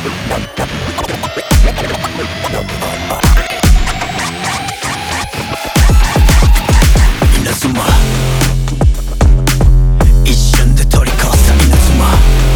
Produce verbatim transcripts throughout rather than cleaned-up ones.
稲妻一瞬で取り越した稲妻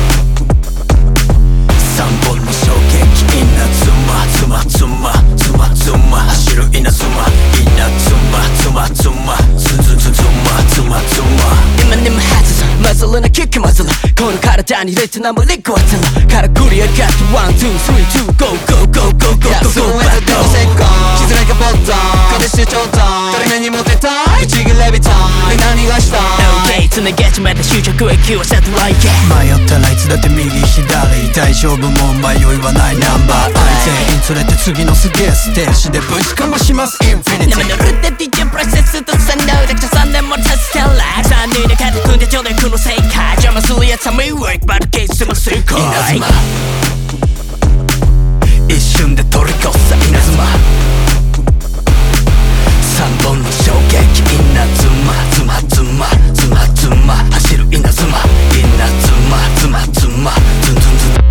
三本の衝撃稲妻妻妻妻妻走る稲妻稲妻妻妻ズズズ妻妻妻今にも外すマズルなキックマズルこの体に入れて何もリクワツルからくり上がってワンツースリーツーゴーゴーゴーゴーゴーゴーそうやってどうせっこ気づいたボタンこれしてちょうだい誰目にモテたい口がレビタンで何がしたい OK つなげちまった終着駅はサテライト迷ったらいつだって右左大丈夫もう迷いはないナンバー全員連れて次のすげえステージでぶちかましますインフィニティ生のルーティンプロセスと才能だけじゃさんねんもさせてらさんにんで肩組んでちょうだいこの世界邪魔するやつは迷惑バルケースも成功稲妻一瞬で取り越した稲妻三本の衝撃稲妻妻妻妻妻走る稲妻稲妻妻妻ズンズンズン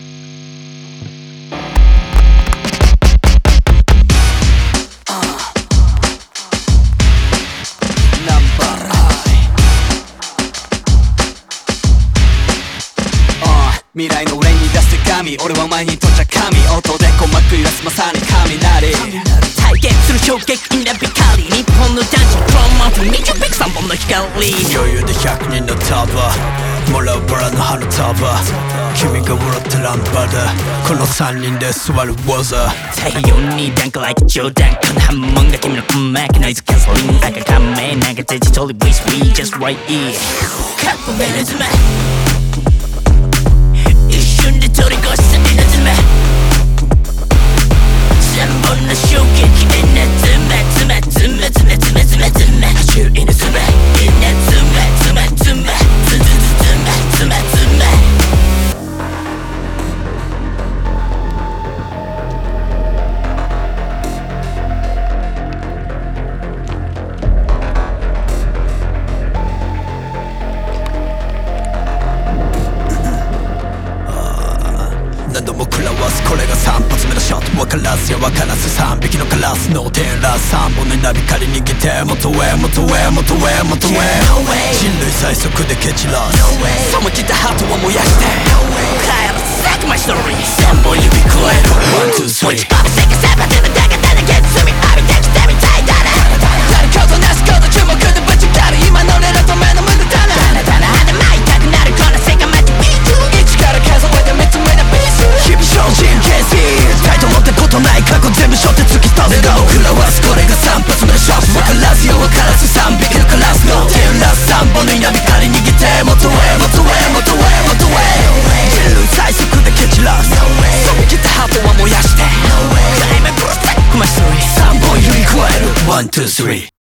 未来の俺に出す手紙俺は前に到着神音で鼓膜揺らすまさに雷体現する衝撃イナビカリ日本の男子プロマートにじゅうびきさんぼんの光余裕でひゃくにんの束もらうバラの花束君が笑ったランパだこのさんにんで座る技太陽にダンク like 冗談この波紋が君の鼓膜ノイズキャンセリング赤仮面なんかデジタル We sweet just right here カップ目の妻一瞬で取り越した稲妻三本の衝撃稲妻妻妻妻妻妻妻走る稲妻稲妻妻妻妻妻妻妻何度も食らわすこれが三発目のショット分からずや分からず三匹のカラスのテーラー三本の稲光逃げて元へ元へ元へ元へ人類最速で蹴散らす冷め切ったハートは燃やして帰らず咲くマイストーリー三本指加えるワンツースリーパパセカサバでもだがだらけずみ浴びてきてみたいだな誰かとなすこと注目でぶちかる今の俺らと目の無駄だなだなだな舞いたくなるこの世界待ちビート一から数えて見つめたビート日々精進形成タイト持ってことない過去全部背負って突き飛ぶの食らわすこれが三発目のショット分からずよ分からず三匹のカラスの手裏三本の稲光逃げて元へ元へ元へ元へ人類最速で蹴散らす冷め切ったハートは燃やしてクライマックス三本指加えるワンツースリー